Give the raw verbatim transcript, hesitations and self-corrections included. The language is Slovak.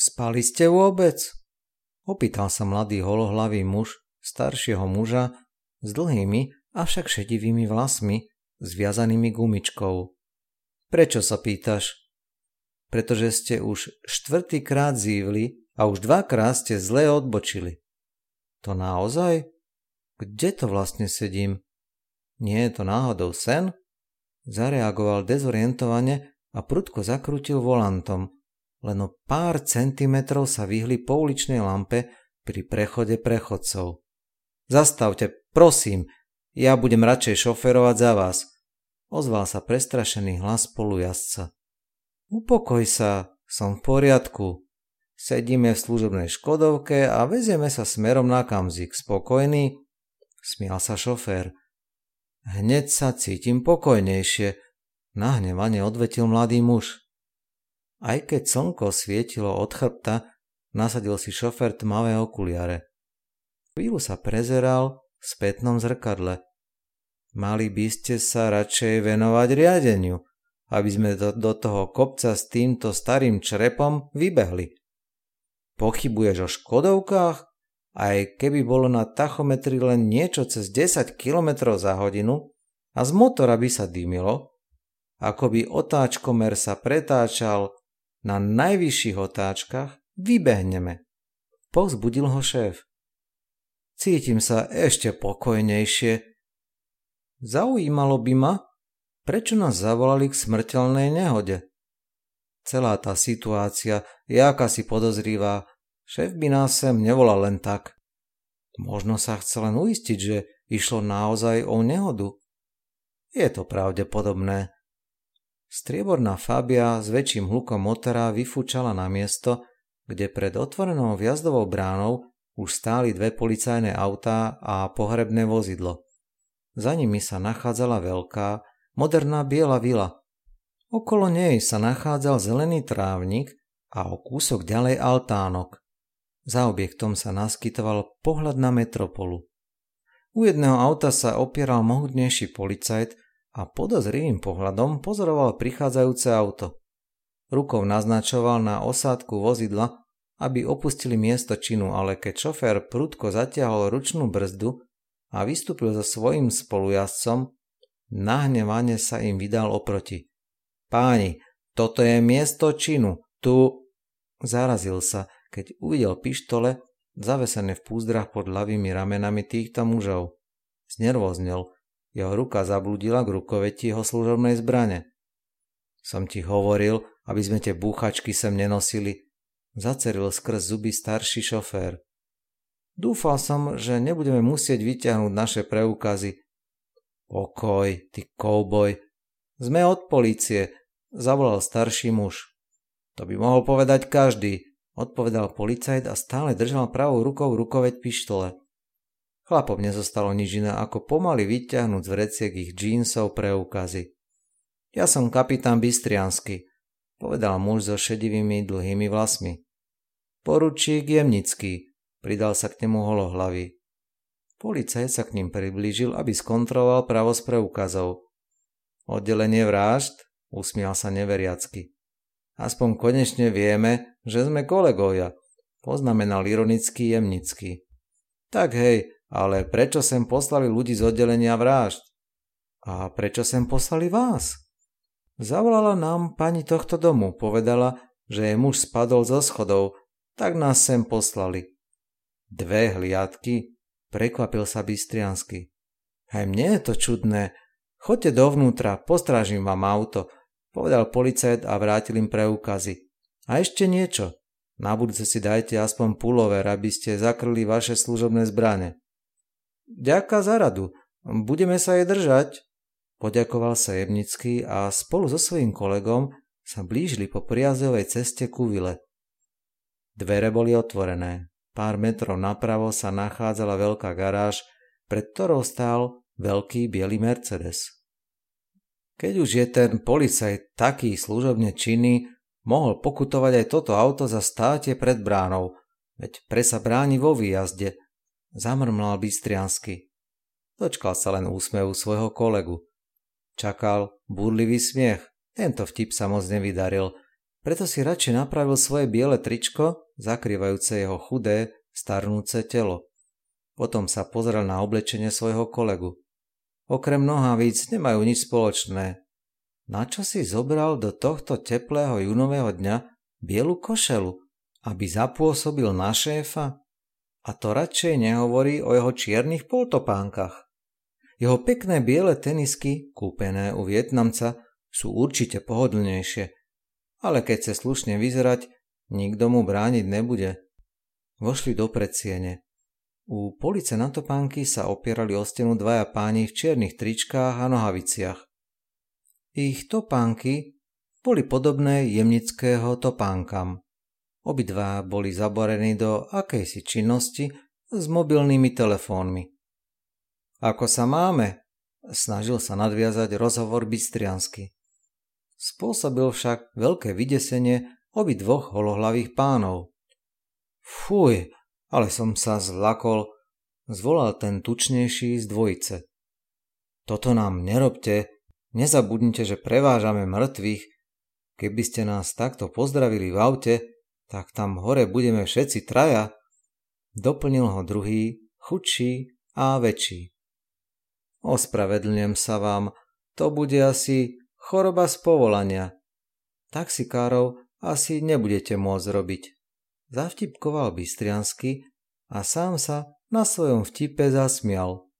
Spali ste vôbec? Opýtal sa mladý holohlavý muž staršieho muža s dlhými, avšak šedivými vlasmi, zviazanými gumičkou. Prečo sa pýtaš? Pretože ste už štvrtýkrát zívli a už dvakrát ste zle odbočili. To naozaj? Kde to vlastne sedím? Nie je to náhodou sen? Zareagoval dezorientovane a prudko zakrútil volantom. Len o pár centimetrov sa vyhli pouličnej lampe pri prechode prechodcov. Zastavte, prosím, ja budem radšej šoferovať za vás, ozval sa prestrašený hlas spolujazdca. Upokoj sa, som v poriadku. Sedíme v služobnej škodovke a vezieme sa smerom na Kamzik. Spokojný? Smial sa šofér. Hneď sa cítim pokojnejšie, nahnevane odvetil mladý muž. Aj keď slnko svietilo od chrbta, nasadil si šofér tmavé okuliare. Chvíľu sa prezeral v spätnom zrkadle. Mali by ste sa radšej venovať riadeniu, aby sme do, do toho kopca s týmto starým črepom vybehli. Pochybuješ o škodovkách? Aj keby bolo na tachometri len niečo cez desať kilometrov za hodinu a z motora by sa dymilo, ako by otáčkomer sa pretáčal na najvyšších otáčkach, vybehneme. Povzbudil ho šéf. Cítim sa ešte pokojnejšie. Zaujímalo by ma, prečo nás zavolali k smrteľnej nehode. Celá tá situácia je akási podozrivá. Šéf by nás sem nevolal len tak. Možno sa chce len uistiť, že išlo naozaj o nehodu. Je to pravdepodobné. Strieborná Fabia s väčším hlukom motora vyfúčala na miesto, kde pred otvorenou vjazdovou bránou už stáli dve policajné autá a pohrebné vozidlo. Za nimi sa nachádzala veľká, moderná biela vila. Okolo nej sa nachádzal zelený trávnik a o kúsok ďalej altánok. Za objektom sa naskytoval pohľad na metropolu. U jedného auta sa opieral mohutnejší policajt a podozrivým pohľadom pozoroval prichádzajúce auto. Rukou naznačoval na osádku vozidla, aby opustili miesto činu, ale keď šofér prudko zatiahol ručnú brzdu a vystúpil so svojím spolujazdcom, nahnevane sa im vydal oproti. Páni, toto je miesto činu, tu... Zarazil sa, keď uvidel pištole zavesené v púzdrach pod ľavými ramenami týchto mužov. Znervoznel, jeho ruka zablúdila k rukoveti jeho služobnej zbrane. Som ti hovoril, aby sme tie búchačky sem nenosili, zaceril skrz zuby starší šofér. Dúfal som, že nebudeme musieť vyťahnuť naše preukazy. Pokoj, ty kouboj. Sme od polície, zavolal starší muž. To by mohol povedať každý, odpovedal policajt a stále držal pravou rukou rukoveť pištole. Chlapom nezostalo nič iné, ako pomaly vyťahnuť z vreciek ich džínsov preukazy. Ja som kapitán Bystriansky, povedal muž so šedivými dlhými vlasmi. Poručík Jemnický, pridal sa k nemu holohlavý. Policajt sa k ním priblížil, aby skontroloval pravosť preukazov. Oddelenie vražd, usmial sa neveriacky. Aspoň konečne vieme, že sme kolegovia, poznamenal ironicky Jemnický. Tak hej, ale prečo sem poslali ľudí z oddelenia vražd? A prečo sem poslali vás? Zavolala nám pani tohto domu, povedala, že jej muž spadol zo schodov, tak nás sem poslali. Dve hliadky? Prekvapil sa Bystriansky. Aj mne je to čudné. Choďte dovnútra, postrážim vám auto, povedal policajt a vrátil im preukazy. A ešte niečo. Na budúce si dajte aspoň pulover, aby ste zakryli vaše služobné zbrane. Ďaká za radu. Budeme sa jej držať. Poďakoval sa Jemnický a spolu so svojím kolegom sa blížili po prijazdovej ceste ku vile. Dvere boli otvorené. Pár metrov napravo sa nachádzala veľká garáž, pred ktorou stál veľký biely Mercedes. Keď už je ten policajt taký služobne činný, mohol pokutovať aj toto auto za státie pred bránou, veď presa bráni vo výjazde, zamrmlal Bystriansky. Dočkal sa len úsmevu svojho kolegu. Čakal búrlivý smiech, tento vtip sa moc nevydaril. Preto si radšej napravil svoje biele tričko, zakrývajúce jeho chudé, starnúce telo. Potom sa pozrel na oblečenie svojho kolegu. Okrem nohavíc nemajú nič spoločné. Na čo si zobral do tohto teplého júnového dňa bielu košelu, aby zapôsobil na šéfa? A to radšej nehovorí o jeho čiernych poltopánkach. Jeho pekné biele tenisky, kúpené u Vietnamca, sú určite pohodlnejšie, ale keď chce slušne vyzerať, nikto mu brániť nebude. Vošli do predsiene. U police na topánky sa opierali o stenu dvaja páni v čiernych tričkách a nohaviciach. Ich topánky boli podobné jemnického topánkam. Obidva boli zaborení do akejsi činnosti s mobilnými telefónmi. Ako sa máme? Snažil sa nadviazať rozhovor bystriansky. Spôsobil však veľké vydesenie obidvoch holohlavých pánov. Fuj, ale som sa zlakol, zvolal ten tučnejší z dvojice. Toto nám nerobte, nezabudnite, že prevážame mŕtvych. Keby ste nás takto pozdravili v aute, tak tam hore budeme všetci traja. Doplnil ho druhý, chudší a väčší. Ospravedlňujem sa vám, to bude asi choroba z povolania. Taxikárov asi nebudete môcť robiť. Zavtipkoval bystriansky a sám sa na svojom vtipe zasmial.